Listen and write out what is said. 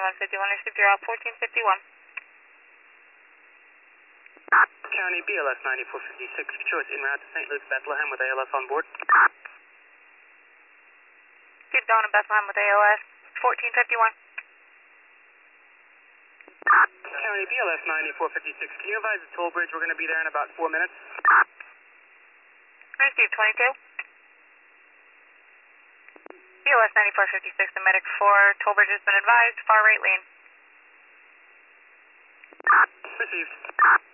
2151, received your out 1451. County BLS 9456, choice en route to St. Luke's, Bethlehem with ALS on board. Good dawn in Bethlehem with ALS 1451. County BLS 9456, can you advise the toll bridge? We're going to be there in about 4 minutes. Received 22. BLS 9456, the medic for toll bridge has been advised, far right lane. Received.